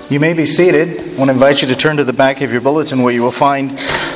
You may be seated. I want to invite you to turn to the back of your bulletin where you will find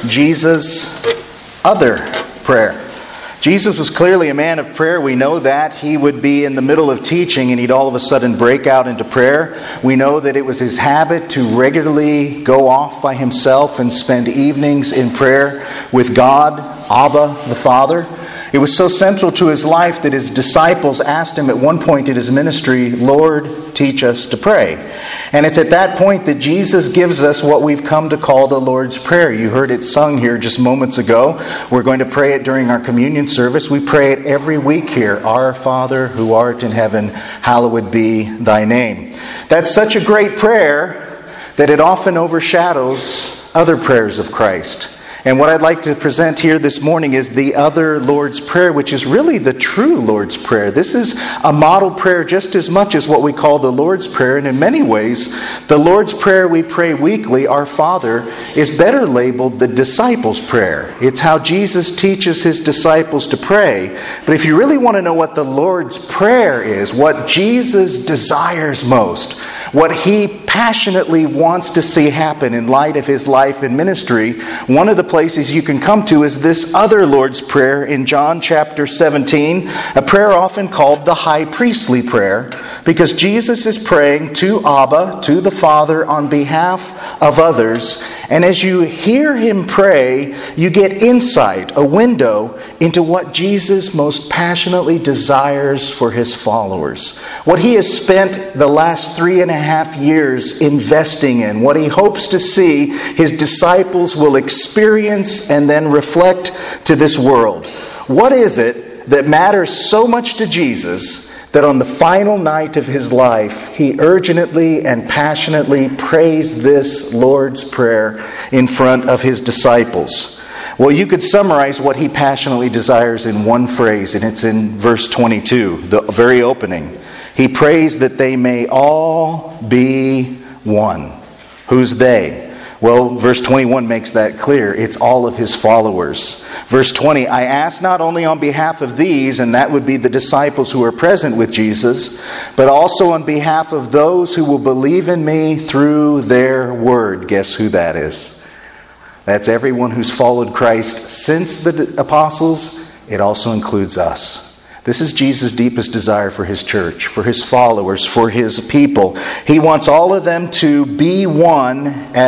Jesus' other prayer. Jesus was clearly a man of prayer. We know that. He would be in the middle of teaching and he'd all of a sudden break out into prayer. We know that it was his habit to regularly go off by himself and spend evenings in prayer with God, Abba, the Father. It was so central to his life that his disciples asked him at one point in his ministry, "Lord, teach us to pray." And it's at that point that Jesus gives us what we've come to call the Lord's Prayer. You heard it sung here just moments ago. We're going to pray it during our communion service. We pray it every week here. Our Father who art in heaven, hallowed be thy name. That's such a great prayer that it often overshadows other prayers of Christ. And what I'd like to present here this morning is the other Lord's Prayer, which is really the true Lord's Prayer. This is a model prayer just as much as what we call the Lord's Prayer. And in many ways, the Lord's Prayer we pray weekly, Our Father, is better labeled the disciples' prayer. It's how Jesus teaches his disciples to pray. But if you really want to know what the Lord's Prayer is, what Jesus desires most, what he passionately wants to see happen in light of his life and ministry, one of the places you can come to is this other Lord's Prayer in John chapter 17, a prayer often called the high priestly prayer, because Jesus is praying to Abba, to the Father, on behalf of others. And as you hear him pray, you get insight, a window into what Jesus most passionately desires for his followers. What he has spent the last 3.5 years investing in, what he hopes to see his disciples will experience and then reflect to this world. What is it that matters so much to Jesus that on the final night of his life, he urgently and passionately prays this Lord's Prayer in front of his disciples? Well, you could summarize what he passionately desires in one phrase, and it's in verse 22, the very opening. He prays that they may all be one. Who's they? Well, verse 21 makes that clear. It's all of his followers. Verse 20, I ask not only on behalf of these, and that would be the disciples who are present with Jesus, but also on behalf of those who will believe in me through their word. Guess who that is? That's everyone who's followed Christ since the apostles. It also includes us. This is Jesus' deepest desire for his church, for his followers, for his people. He wants all of them to be one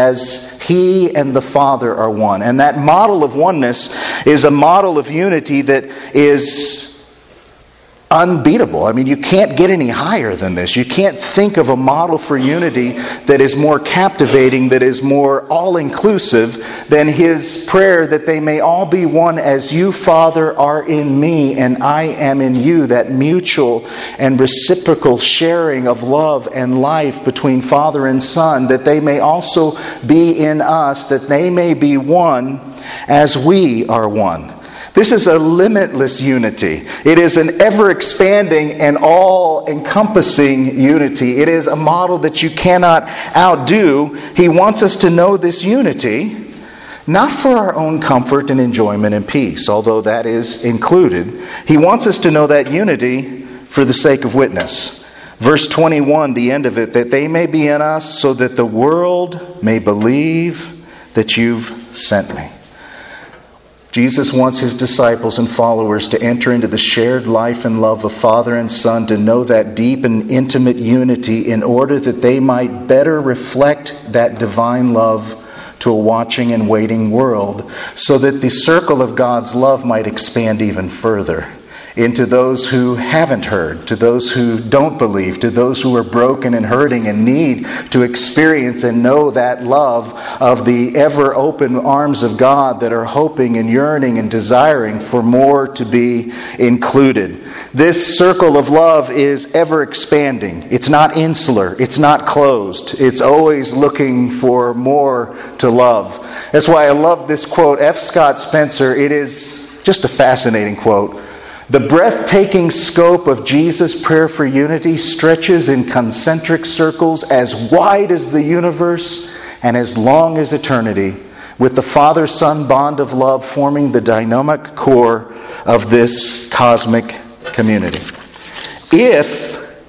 as he and the Father are one. And that model of oneness is a model of unity that is unbeatable. I mean, you can't get any higher than this. You can't think of a model for unity that is more captivating, that is more all-inclusive than his prayer that they may all be one as you, Father, are in me and I am in you. That mutual and reciprocal sharing of love and life between Father and Son, that they may also be in us, that they may be one as we are one. This is a limitless unity. It is an ever-expanding and all-encompassing unity. It is a model that you cannot outdo. He wants us to know this unity, not for our own comfort and enjoyment and peace, although that is included. He wants us to know that unity for the sake of witness. Verse 21, the end of it, that they may be in us so that the world may believe that you've sent me. Jesus wants his disciples and followers to enter into the shared life and love of Father and Son, to know that deep and intimate unity in order that they might better reflect that divine love to a watching and waiting world, so that the circle of God's love might expand even further into those who haven't heard, to those who don't believe, to those who are broken and hurting and need to experience and know that love of the ever open arms of God that are hoping and yearning and desiring for more to be included. This circle of love is ever expanding. It's not insular. It's not closed. It's always looking for more to love. That's why I love this quote. F. Scott Spencer, it is just a fascinating quote. The breathtaking scope of Jesus' prayer for unity stretches in concentric circles as wide as the universe and as long as eternity, with the Father-Son bond of love forming the dynamic core of this cosmic community. If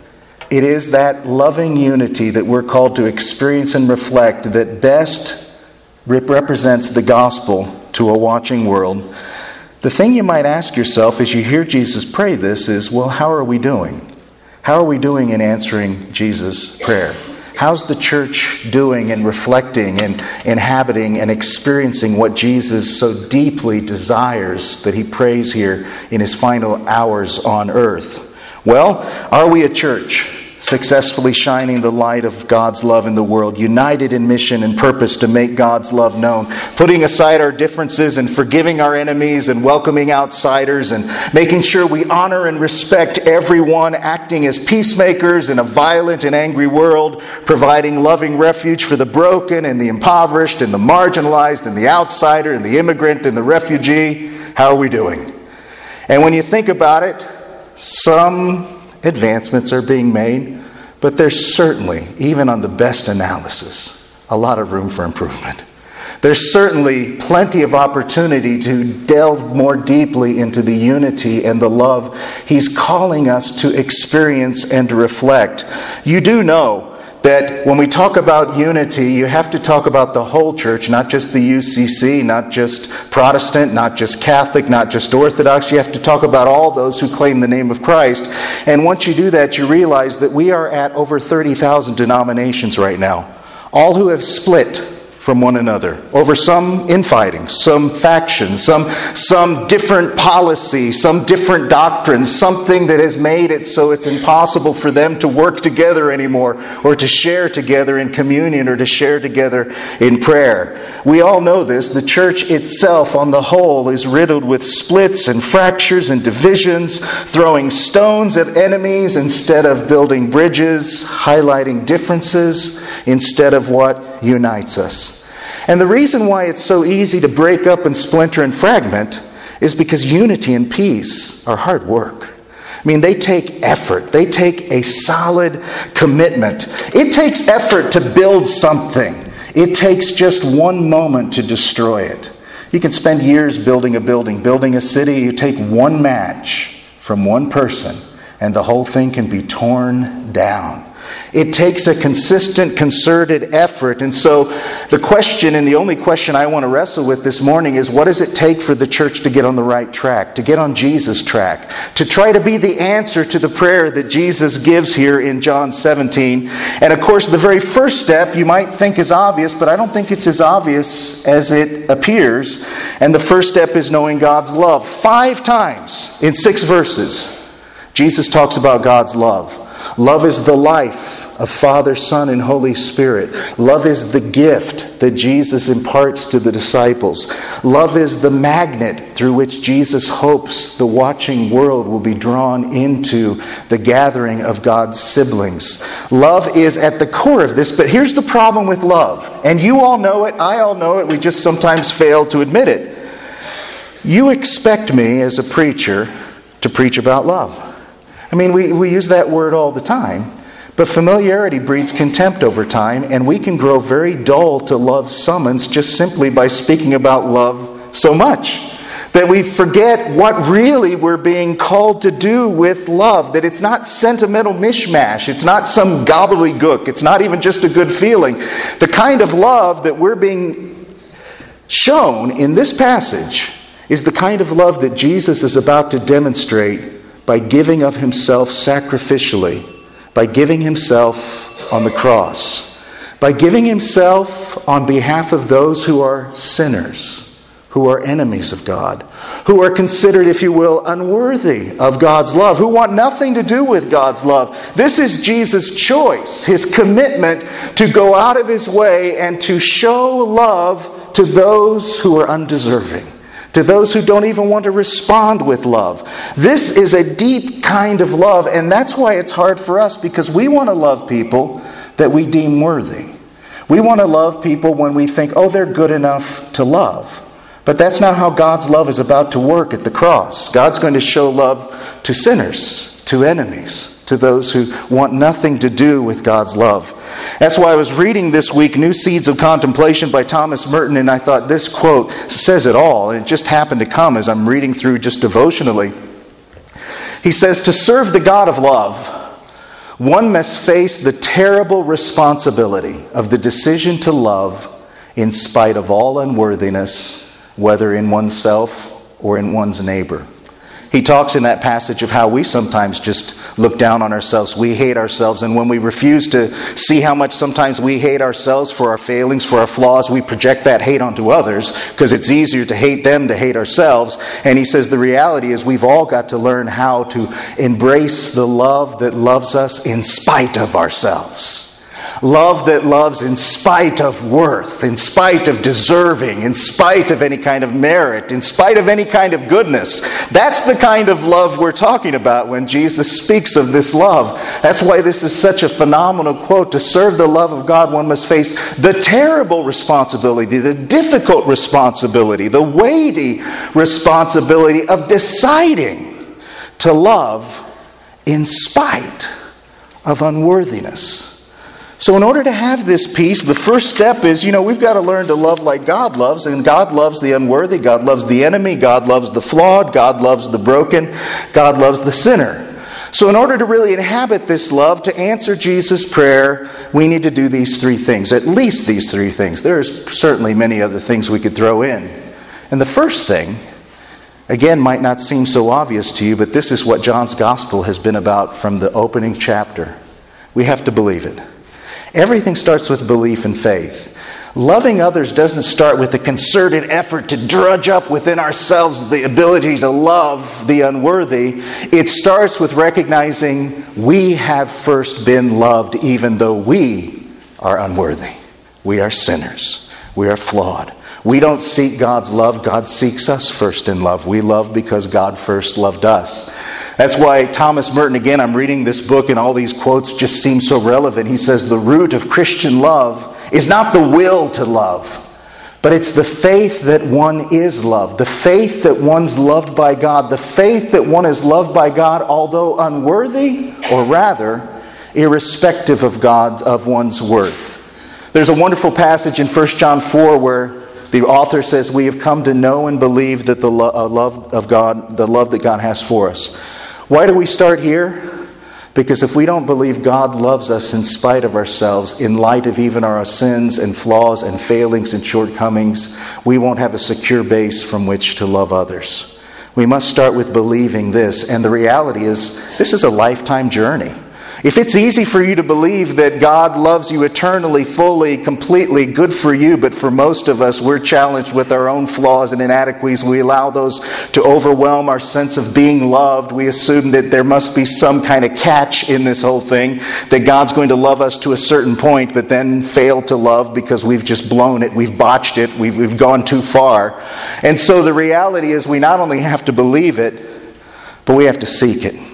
It is that loving unity that we're called to experience and reflect that best represents the gospel to a watching world. The thing you might ask yourself as you hear Jesus pray this is, well, how are we doing? How are we doing in answering Jesus' prayer? How's the church doing in reflecting and inhabiting and experiencing what Jesus so deeply desires that he prays here in his final hours on earth? Well, are we a church successfully shining the light of God's love in the world, united in mission and purpose to make God's love known, putting aside our differences and forgiving our enemies and welcoming outsiders and making sure we honor and respect everyone, acting as peacemakers in a violent and angry world, providing loving refuge for the broken and the impoverished and the marginalized and the outsider and the immigrant and the refugee? How are we doing? And when you think about it, some advancements are being made, but there's certainly, even on the best analysis, a lot of room for improvement. There's certainly plenty of opportunity to delve more deeply into the unity and the love He's calling us to experience and to reflect. You do know that when we talk about unity, you have to talk about the whole church, not just the UCC, not just Protestant, not just Catholic, not just Orthodox. You have to talk about all those who claim the name of Christ. And once you do that, you realize that we are at over 30,000 denominations right now, all who have split from one another over some infighting, some factions, some different policy, some different doctrines, something that has made it so it's impossible for them to work together anymore or to share together in communion or to share together in prayer. We all know this. The church itself on the whole is riddled with splits and fractures and divisions, throwing stones at enemies instead of building bridges, highlighting differences instead of what unites us. And the reason why it's so easy to break up and splinter and fragment is because unity and peace are hard work. I mean, they take effort. They take a solid commitment. It takes effort to build something. It takes just one moment to destroy it. You can spend years building a building, building a city. You take one match from one person, and the whole thing can be torn down. It takes a consistent, concerted effort. And so the question, and the only question I want to wrestle with this morning is, what does it take for the church to get on the right track, to get on Jesus' track, to try to be the answer to the prayer that Jesus gives here in John 17? And of course, the very first step you might think is obvious, but I don't think it's as obvious as it appears. And the first step is knowing God's love. 5 times in 6 verses, Jesus talks about God's love. Love is the life of Father, Son, and Holy Spirit. Love is the gift that Jesus imparts to the disciples. Love is the magnet through which Jesus hopes the watching world will be drawn into the gathering of God's siblings. Love is at the core of this, but here's the problem with love. And you all know it, I all know it, we just sometimes fail to admit it. You expect me as a preacher to preach about love. I mean, we use that word all the time, but familiarity breeds contempt over time, and we can grow very dull to love's summons just simply by speaking about love so much that we forget what really we're being called to do with love, that it's not sentimental mishmash, it's not some gobbledygook, it's not even just a good feeling. The kind of love that we're being shown in this passage is the kind of love that Jesus is about to demonstrate by giving of Himself sacrificially, by giving Himself on the cross, by giving Himself on behalf of those who are sinners, who are enemies of God, who are considered, if you will, unworthy of God's love, who want nothing to do with God's love. This is Jesus' choice, His commitment to go out of His way and to show love to those who are undeserving, to those who don't even want to respond with love. This is a deep kind of love, and that's why it's hard for us, because we want to love people that we deem worthy. We want to love people when we think, oh, they're good enough to love. But that's not how God's love is about to work at the cross. God's going to show love to sinners, to enemies, to those who want nothing to do with God's love. That's why I was reading this week New Seeds of Contemplation by Thomas Merton, and I thought this quote says it all, and it just happened to come as I'm reading through just devotionally. He says, "To serve the God of love, one must face the terrible responsibility of the decision to love in spite of all unworthiness, whether in oneself or in one's neighbor. He talks in that passage of how we sometimes just look down on ourselves. We hate ourselves, and when we refuse to see how much sometimes we hate ourselves for our failings, for our flaws, we project that hate onto others because it's easier to hate them to hate ourselves. And he says the reality is we've all got to learn how to embrace the love that loves us in spite of ourselves. Love that loves in spite of worth, in spite of deserving, in spite of any kind of merit, in spite of any kind of goodness. That's the kind of love we're talking about when Jesus speaks of this love. That's why this is such a phenomenal quote. To serve the love of God, one must face the terrible responsibility, the difficult responsibility, the weighty responsibility of deciding to love in spite of unworthiness. So in order to have this peace, the first step is, we've got to learn to love like God loves. And God loves the unworthy. God loves the enemy. God loves the flawed. God loves the broken. God loves the sinner. So in order to really inhabit this love, to answer Jesus' prayer, we need to do these three things. At least these three things. There's certainly many other things we could throw in. And the first thing, again, might not seem so obvious to you, but this is what John's Gospel has been about from the opening chapter. We have to believe it. Everything starts with belief and faith. Loving others doesn't start with a concerted effort to drudge up within ourselves the ability to love the unworthy. It starts with recognizing we have first been loved even though we are unworthy. We are sinners. We are flawed. We don't seek God's love. God seeks us first in love. We love because God first loved us. That's why Thomas Merton, again, I'm reading this book and all these quotes just seem so relevant. He says the root of Christian love is not the will to love, but it's the faith that one is loved. The faith that one's loved by God. The faith that one is loved by God although unworthy, or rather, irrespective of one's worth. There's a wonderful passage in 1 John 4 where the author says, we have come to know and believe that the love of God, the love that God has for us. Why do we start here? Because if we don't believe God loves us in spite of ourselves, in light of even our sins and flaws and failings and shortcomings, we won't have a secure base from which to love others. We must start with believing this. And the reality is, this is a lifetime journey. If it's easy for you to believe that God loves you eternally, fully, completely, good for you, but for most of us, we're challenged with our own flaws and inadequacies. We allow those to overwhelm our sense of being loved. We assume that there must be some kind of catch in this whole thing, that God's going to love us to a certain point, but then fail to love because we've just blown it, we've botched it, we've gone too far. And so the reality is we not only have to believe it, but we have to seek it.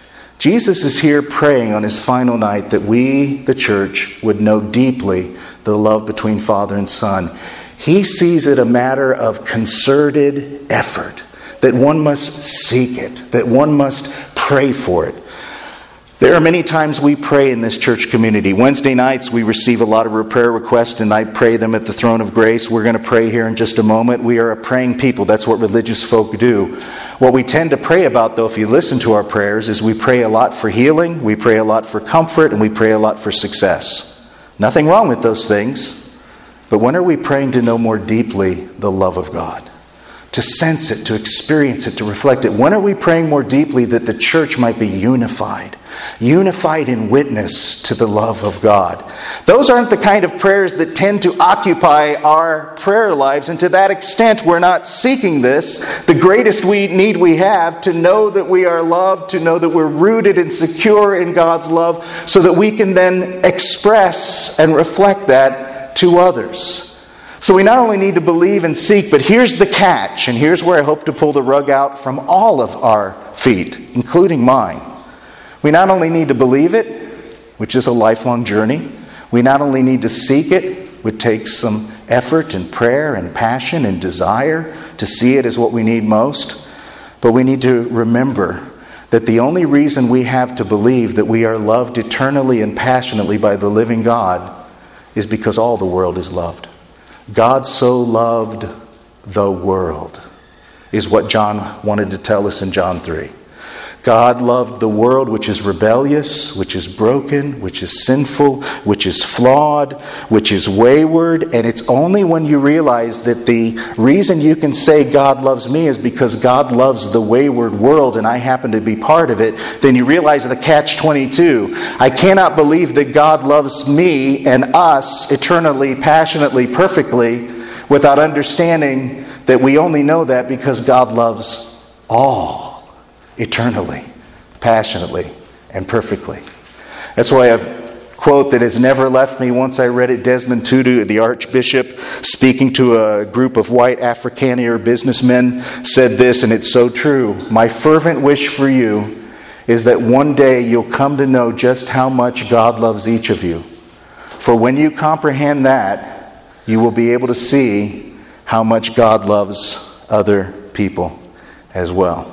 Jesus is here praying on his final night that we, the church, would know deeply the love between Father and Son. He sees it a matter of concerted effort, that one must seek it, that one must pray for it. There are many times we pray in this church community. Wednesday nights we receive a lot of prayer requests and I pray them at the throne of grace. We're going to pray here in just a moment. We are a praying people. That's what religious folk do. What we tend to pray about, though, if you listen to our prayers, is we pray a lot for healing, we pray a lot for comfort, and we pray a lot for success. Nothing wrong with those things. But when are we praying to know more deeply the love of God? To sense it, to experience it, to reflect it. When are we praying more deeply that the church might be unified? Unified in witness to the love of God. Those aren't the kind of prayers that tend to occupy our prayer lives. And to that extent, we're not seeking this. The greatest need we have to know that we are loved, to know that we're rooted and secure in God's love, so that we can then express and reflect that to others. So we not only need to believe and seek, but here's the catch, and here's where I hope to pull the rug out from all of our feet, including mine. We not only need to believe it, which is a lifelong journey. We not only need to seek it, which takes some effort and prayer and passion and desire to see it as what we need most, but we need to remember that the only reason we have to believe that we are loved eternally and passionately by the living God is because all the world is loved. God so loved the world, is what John wanted to tell us in John 3. God loved the world which is rebellious, which is broken, which is sinful, which is flawed, which is wayward. And it's only when you realize that the reason you can say God loves me is because God loves the wayward world and I happen to be part of it, then you realize the catch-22. I cannot believe that God loves me and us eternally, passionately, perfectly, without understanding that we only know that because God loves all. Eternally, passionately, and perfectly. That's why a quote that has never left me once I read it, Desmond Tutu, the Archbishop, speaking to a group of white Afrikaner businessmen, said this, and it's so true. My fervent wish for you is that one day you'll come to know just how much God loves each of you. For when you comprehend that, you will be able to see how much God loves other people as well.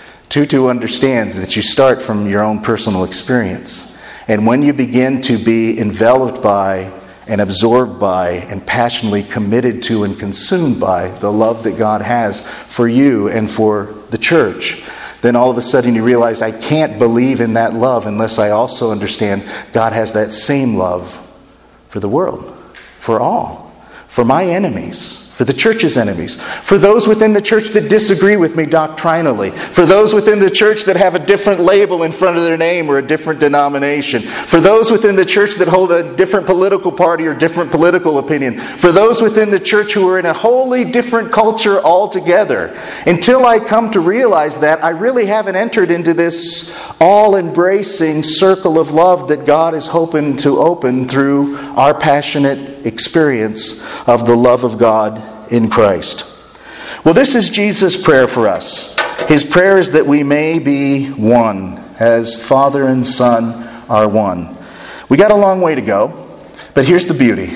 Tutu understands that you start from your own personal experience. And when you begin to be enveloped by and absorbed by and passionately committed to and consumed by the love that God has for you and for the church, then all of a sudden you realize I can't believe in that love unless I also understand God has that same love for the world, for all, for my enemies, for the church's enemies, for those within the church that disagree with me doctrinally, for those within the church that have a different label in front of their name or a different denomination, for those within the church that hold a different political party or different political opinion, for those within the church who are in a wholly different culture altogether. Until I come to realize that, I really haven't entered into this all-embracing circle of love that God is hoping to open through our passionate experience of the love of God in Christ. Well, this is Jesus' prayer for us. His prayer is that we may be one, as Father and Son are one. We got a long way to go, but here's the beauty.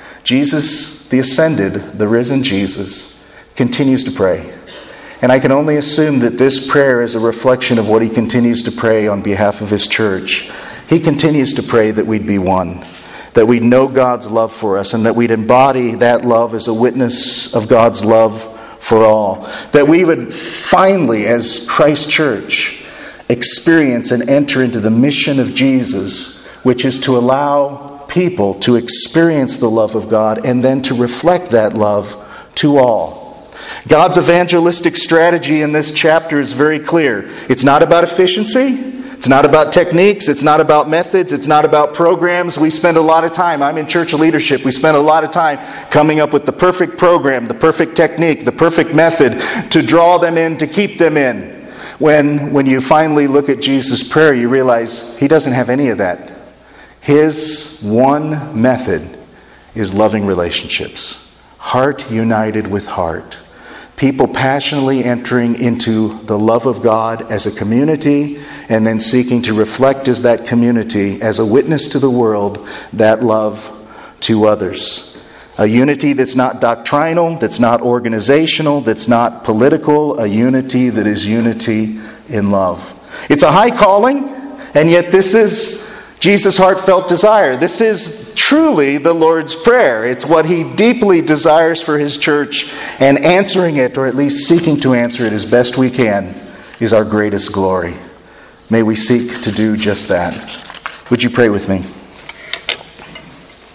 Jesus, the ascended, the risen Jesus, continues to pray. And I can only assume that this prayer is a reflection of what He continues to pray on behalf of His church. He continues to pray that we'd be one, that we'd know God's love for us, and that we'd embody that love as a witness of God's love for all. That we would finally, as Christ Church, experience and enter into the mission of Jesus, which is to allow people to experience the love of God and then to reflect that love to all. God's evangelistic strategy in this chapter is very clear. It's not about efficiency. It's not about techniques. It's not about methods. It's not about programs. We spend a lot of time. I'm in church leadership. We spend a lot of time coming up with the perfect program, the perfect technique, the perfect method to draw them in, to keep them in. When you finally look at Jesus' prayer, you realize He doesn't have any of that. His one method is loving relationships. Heart united with heart. People passionately entering into the love of God as a community and then seeking to reflect as that community, as a witness to the world, that love to others. A unity that's not doctrinal, that's not organizational, that's not political, a unity that is unity in love. It's a high calling, and yet this is Jesus' heartfelt desire. This is truly the Lord's Prayer. It's what He deeply desires for His church, and answering it, or at least seeking to answer it as best we can, is our greatest glory. May we seek to do just that. Would you pray with me?